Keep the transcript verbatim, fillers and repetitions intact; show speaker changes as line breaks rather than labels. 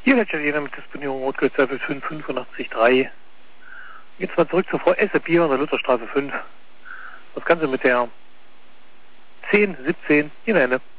Hier welche jeder mit Disponierung Rotgeld-Service fünf fünfundachtzig drei. Jetzt mal zurück zur Frau Essep hier an der Lutherstraße fünf. Das Ganze mit der zehn siebzehn. Hier eine.